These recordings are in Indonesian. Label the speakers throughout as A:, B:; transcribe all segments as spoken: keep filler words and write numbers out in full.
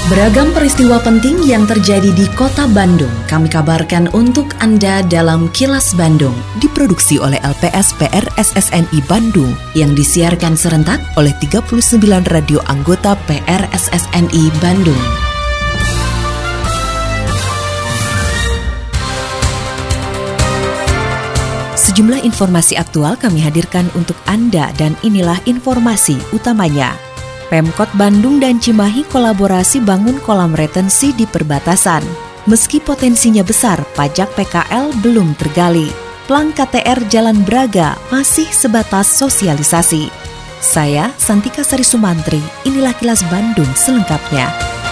A: Beragam peristiwa penting yang terjadi di Kota Bandung kami kabarkan untuk Anda dalam Kilas Bandung.
B: Diproduksi oleh L P S P R S S N I Bandung
A: yang disiarkan serentak oleh tiga puluh sembilan radio anggota P R S S N I Bandung.
B: Sejumlah informasi aktual kami hadirkan untuk Anda dan inilah informasi utamanya. Pemkot Bandung dan Cimahi kolaborasi bangun kolam retensi di perbatasan. Meski potensinya besar, pajak P K L belum tergali. Plang K T R Jalan Braga masih sebatas sosialisasi. Saya Santika Sari Sumantri, inilah Kilas Bandung selengkapnya.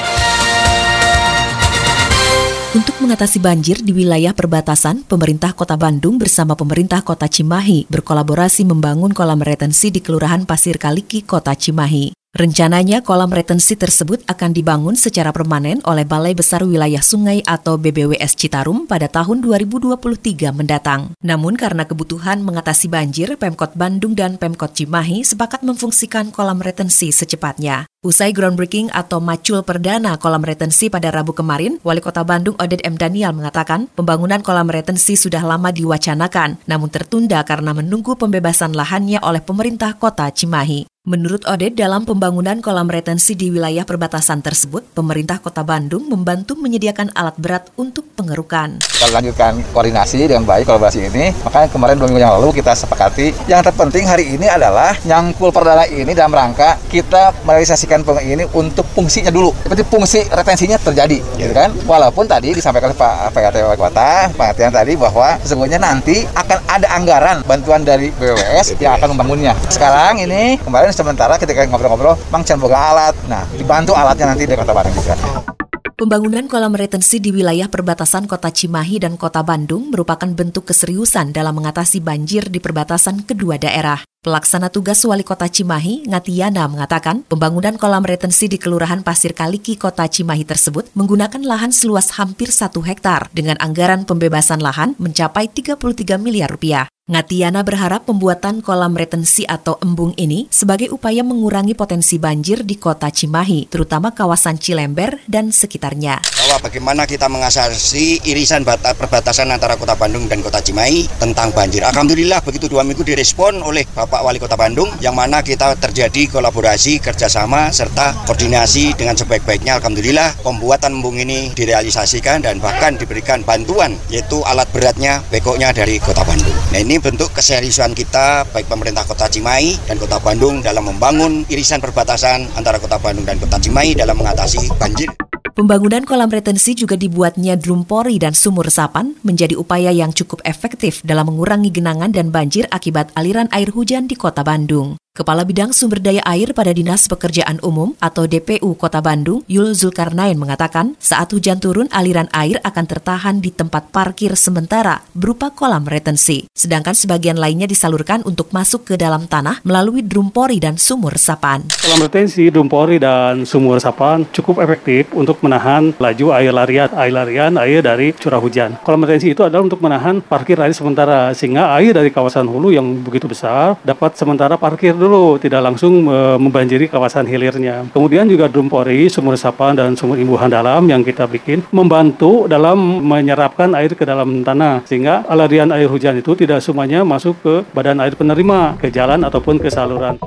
B: Untuk mengatasi banjir di wilayah perbatasan, pemerintah Kota Bandung bersama pemerintah Kota Cimahi berkolaborasi membangun kolam retensi di Kelurahan Pasir Kaliki, Kota Cimahi. Rencananya kolam retensi tersebut akan dibangun secara permanen oleh Balai Besar Wilayah Sungai atau B B W S Citarum pada tahun dua ribu dua puluh tiga mendatang. Namun karena kebutuhan mengatasi banjir, Pemkot Bandung dan Pemkot Cimahi sepakat memfungsikan kolam retensi secepatnya. Usai groundbreaking atau macul perdana kolam retensi pada Rabu kemarin, Wali Kota Bandung Oded M. Daniel mengatakan pembangunan kolam retensi sudah lama diwacanakan, namun tertunda karena menunggu pembebasan lahannya oleh pemerintah Kota Cimahi. Menurut Oded, dalam pembangunan kolam retensi di wilayah perbatasan tersebut, pemerintah Kota Bandung membantu menyediakan alat berat untuk pengerukan.
C: Kita lanjutkan koordinasi dengan baik kolaborasi ini, makanya kemarin dua minggu yang lalu kita sepakati. Yang terpenting hari ini adalah nyangkul perdana ini dalam rangka kita merealisasikan ini untuk fungsinya dulu. Seperti fungsi retensinya terjadi, gitu kan? Walaupun tadi disampaikan oleh Pak P K T Wali Kota, pengertian tadi bahwa sesungguhnya nanti akan ada anggaran bantuan dari B W S yang akan membangunnya. Sekarang ini kemarin sementara ketika ngobrol-ngobrol, Mang Can boga alat. Nah, dibantu alatnya nanti dari Kota Bandung juga.
B: Pembangunan kolam retensi di wilayah perbatasan Kota Cimahi dan Kota Bandung merupakan bentuk keseriusan dalam mengatasi banjir di perbatasan kedua daerah. Pelaksana tugas Wali Kota Cimahi, Ngatiana, mengatakan pembangunan kolam retensi di Kelurahan Pasir Kaliki, Kota Cimahi tersebut menggunakan lahan seluas hampir satu hektar dengan anggaran pembebasan lahan mencapai tiga puluh tiga miliar rupiah. Ngatiana berharap pembuatan kolam retensi atau embung ini sebagai upaya mengurangi potensi banjir di Kota Cimahi, terutama kawasan Cilember dan sekitarnya.
D: Bahwa bagaimana kita mengatasi irisan batas perbatasan antara Kota Bandung dan Kota Cimahi tentang banjir. Alhamdulillah begitu dua minggu direspon oleh Bapak Wali Kota Bandung, yang mana kita terjadi kolaborasi, kerjasama, serta koordinasi dengan sebaik-baiknya. Alhamdulillah pembuatan embung ini direalisasikan dan bahkan diberikan bantuan, yaitu alat beratnya, bekoknya dari Kota Bandung. Nah ini bentuk keseriusan kita, baik pemerintah Kota Cimahi dan Kota Bandung dalam membangun irisan perbatasan antara Kota Bandung dan Kota Cimahi dalam mengatasi banjir.
B: Pembangunan kolam retensi juga dibuatnya drum pori dan sumur resapan menjadi upaya yang cukup efektif dalam mengurangi genangan dan banjir akibat aliran air hujan di Kota Bandung. Kepala Bidang Sumber Daya Air pada Dinas Pekerjaan Umum atau D P U Kota Bandung, Yul Zulkarnain mengatakan saat hujan turun aliran air akan tertahan di tempat parkir sementara berupa kolam retensi. Sedangkan sebagian lainnya disalurkan untuk masuk ke dalam tanah melalui drum pori dan sumur resapan.
E: Kolam retensi, drum pori dan sumur resapan cukup efektif untuk menahan laju air larian, air larian air dari curah hujan. Kolam retensi itu adalah untuk menahan parkir air sementara sehingga air dari kawasan hulu yang begitu besar dapat sementara parkir dulu, tidak langsung e, membanjiri kawasan hilirnya. Kemudian juga drum pori, sumur resapan dan sumur imbuhan dalam yang kita bikin membantu dalam menyerapkan air ke dalam tanah sehingga alarian air hujan itu tidak semuanya masuk ke badan air penerima, ke jalan ataupun ke saluran.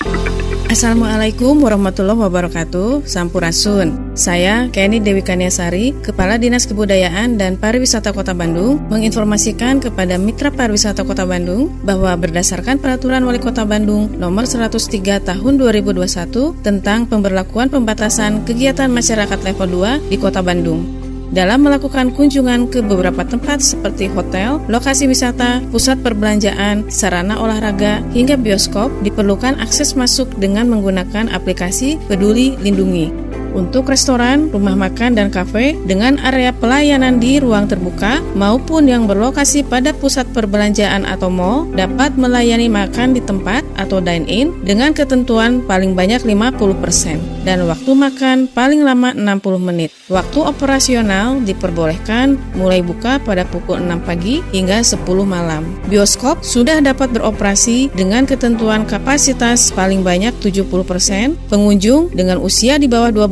F: Assalamualaikum warahmatullahi wabarakatuh. Sampurasun. Saya Kenny Dewi Kaniasari, Kepala Dinas Kebudayaan dan Pariwisata Kota Bandung, menginformasikan kepada Mitra Pariwisata Kota Bandung bahwa berdasarkan Peraturan Wali Kota Bandung Nomor seratus tiga Tahun dua ribu dua puluh satu tentang pemberlakuan pembatasan kegiatan masyarakat level dua di Kota Bandung. Dalam melakukan kunjungan ke beberapa tempat seperti hotel, lokasi wisata, pusat perbelanjaan, sarana olahraga, hingga bioskop, diperlukan akses masuk dengan menggunakan aplikasi Peduli Lindungi. Untuk restoran, rumah makan, dan kafe dengan area pelayanan di ruang terbuka maupun yang berlokasi pada pusat perbelanjaan atau mall dapat melayani makan di tempat atau dine-in dengan ketentuan paling banyak lima puluh persen dan waktu makan paling lama enam puluh menit. Waktu operasional diperbolehkan mulai buka pada pukul enam pagi hingga sepuluh malam. Bioskop sudah dapat beroperasi dengan ketentuan kapasitas paling banyak tujuh puluh persen pengunjung dengan usia di bawah dua belas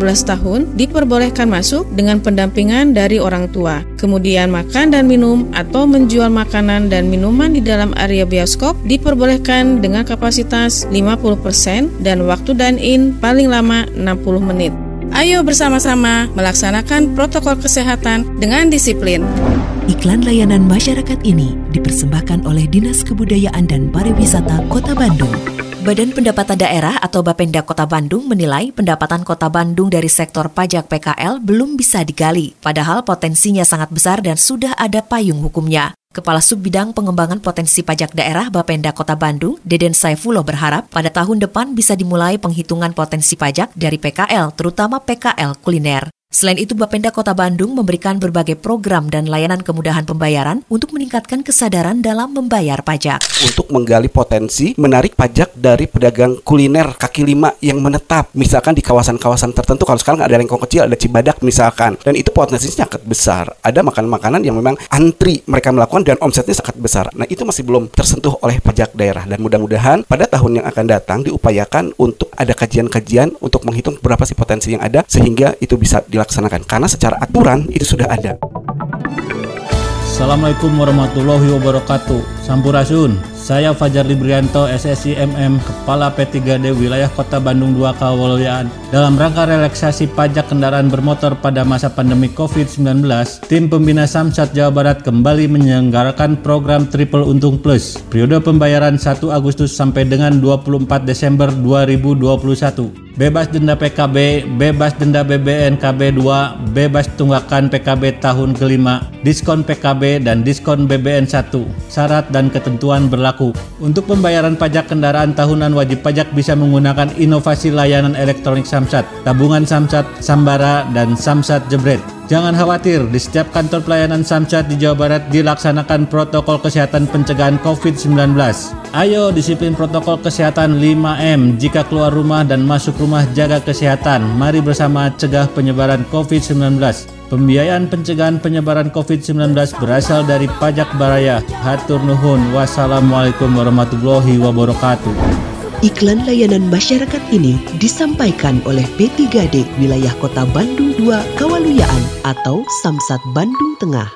F: belas tahun diperbolehkan masuk dengan pendampingan dari orang tua. Kemudian makan dan minum atau menjual makanan dan minuman di dalam area bioskop diperbolehkan dengan kapasitas lima puluh persen dan waktu dine-in paling lama enam puluh menit. Ayo bersama-sama melaksanakan protokol kesehatan dengan disiplin.
B: Iklan layanan masyarakat ini dipersembahkan oleh Dinas Kebudayaan dan Pariwisata Kota Bandung. Badan Pendapatan Daerah atau Bapenda Kota Bandung menilai pendapatan Kota Bandung dari sektor pajak P K L belum bisa digali, padahal potensinya sangat besar dan sudah ada payung hukumnya. Kepala Subbidang Pengembangan Potensi Pajak Daerah Bapenda Kota Bandung, Deden Saifullah berharap pada tahun depan bisa dimulai penghitungan potensi pajak dari P K L, terutama P K L kuliner. Selain itu, Bapenda Kota Bandung memberikan berbagai program dan layanan kemudahan pembayaran untuk meningkatkan kesadaran dalam membayar pajak.
G: Untuk menggali potensi menarik pajak dari pedagang kuliner kaki lima yang menetap, misalkan di kawasan-kawasan tertentu. Kalau sekarang ada Lengkong Kecil, ada Cibadak misalkan, dan itu potensinya sangat besar. Ada makanan-makanan yang memang antri mereka melakukan dan omsetnya sangat besar. Nah, itu masih belum tersentuh oleh pajak daerah, dan mudah-mudahan pada tahun yang akan datang diupayakan untuk ada kajian-kajian untuk menghitung berapa sih potensi yang ada sehingga itu bisa dilaksanakan, karena secara aturan itu sudah ada.
H: Assalamualaikum warahmatullahi wabarakatuh. Sampurasun. Saya Fajar Librianto, S S I M M, Kepala P tiga D Wilayah Kota Bandung dua Kawaluyan. Dalam rangka relaksasi pajak kendaraan bermotor pada masa pandemi covid sembilan belas, tim pembina Samsat Jawa Barat kembali menyelenggarakan program Triple Untung Plus. Periode pembayaran satu Agustus sampai dengan dua puluh empat Desember dua ribu dua puluh satu. Bebas denda P K B, bebas denda B B N K B dua, bebas tunggakan P K B tahun kelima, diskon P K B dan diskon B B N satu. Syarat dan ketentuan berlaku. Untuk pembayaran pajak kendaraan tahunan, wajib pajak bisa menggunakan inovasi layanan elektronik Samsat, tabungan Samsat, Sambara, dan Samsat Jebret. Jangan khawatir, di setiap kantor pelayanan Samsat di Jawa Barat dilaksanakan protokol kesehatan pencegahan covid sembilan belas. Ayo disiplin protokol kesehatan lima M, jika keluar rumah dan masuk rumah jaga kesehatan. Mari bersama cegah penyebaran covid sembilan belas. Pembiayaan pencegahan penyebaran covid sembilan belas berasal dari pajak baraya. Hatur nuhun. Wassalamualaikum warahmatullahi wabarakatuh.
B: Iklan layanan masyarakat ini disampaikan oleh P tiga D Wilayah Kota Bandung dua Kawaluyan atau Samsat Bandung Tengah.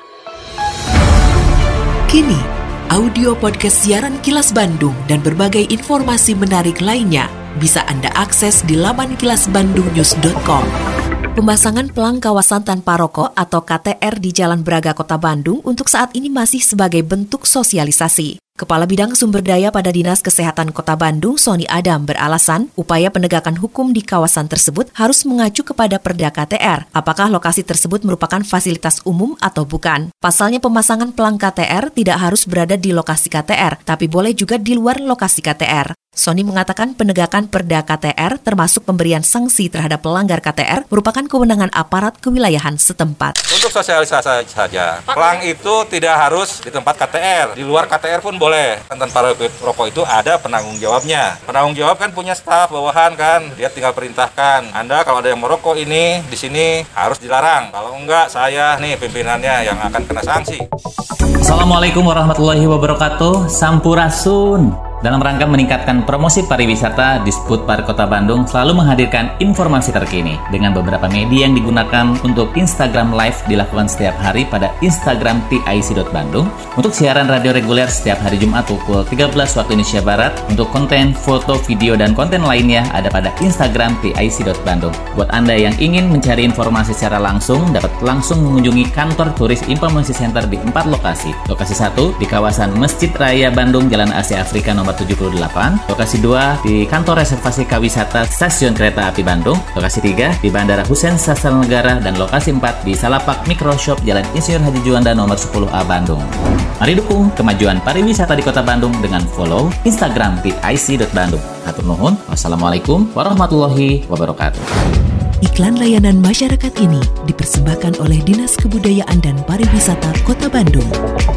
B: Kini, audio podcast siaran Kilas Bandung dan berbagai informasi menarik lainnya bisa Anda akses di laman kilas bandung news dot com. Pemasangan pelang kawasan tanpa rokok atau K T R di Jalan Braga Kota Bandung untuk saat ini masih sebagai bentuk sosialisasi. Kepala Bidang Sumber Daya pada Dinas Kesehatan Kota Bandung, Sony Adam, beralasan upaya penegakan hukum di kawasan tersebut harus mengacu kepada Perda K T R, apakah lokasi tersebut merupakan fasilitas umum atau bukan. Pasalnya pemasangan pelang K T R tidak harus berada di lokasi K T R, tapi boleh juga di luar lokasi K T R. Sony mengatakan penegakan Perda K T R termasuk pemberian sanksi terhadap pelanggar K T R merupakan kewenangan aparat kewilayahan setempat.
I: Untuk sosialisasi saja, pelang itu tidak harus di tempat K T R, di luar K T R pun boleh. Tanpa rokok itu ada penanggung jawabnya. Penanggung jawab kan punya staf bawahan kan, dia tinggal perintahkan. Anda kalau ada yang merokok ini di sini harus dilarang. Kalau enggak, saya nih pimpinannya yang akan kena sanksi.
J: Assalamualaikum warahmatullahi wabarakatuh. Sampurasun. Dalam rangka meningkatkan promosi pariwisata, Disputpar Kota Bandung selalu menghadirkan informasi terkini dengan beberapa media yang digunakan untuk Instagram Live dilakukan setiap hari pada Instagram T I C dot bandung. Untuk siaran radio reguler setiap hari Jumat pukul tiga belas waktu Indonesia Barat. Untuk konten, foto, video, dan konten lainnya ada pada Instagram T I C dot bandung. Buat Anda yang ingin mencari informasi secara langsung, dapat langsung mengunjungi kantor Turis Informasi Center di empat lokasi. Lokasi satu di kawasan Masjid Raya Bandung, Jalan Asia Afrika nomor tujuh puluh delapan. Lokasi dua di Kantor Reservasi Kawisata Stasiun Kereta Api Bandung. Lokasi tiga di Bandara Husein Sastra Negara. Dan lokasi empat di Salapak Microshop Jalan Insinyur Haji Juanda nomor sepuluh A Bandung. Mari dukung kemajuan pariwisata di Kota Bandung dengan follow Instagram T I C dot bandung. Hatur nuhun. Wassalamualaikum warahmatullahi wabarakatuh.
B: Iklan layanan masyarakat ini dipersembahkan oleh Dinas Kebudayaan dan Pariwisata Kota Bandung.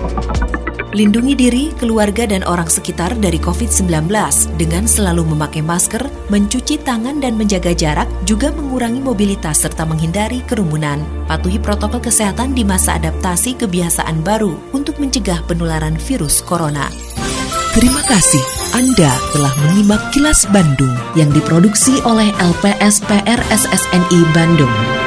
B: Lindungi diri, keluarga, dan orang sekitar dari covid sembilan belas dengan selalu memakai masker, mencuci tangan dan menjaga jarak, juga mengurangi mobilitas serta menghindari kerumunan. Patuhi protokol kesehatan di masa adaptasi kebiasaan baru untuk mencegah penularan virus corona. Terima kasih Anda telah menyimak Kilas Bandung yang diproduksi oleh L P S P R S S N I Bandung.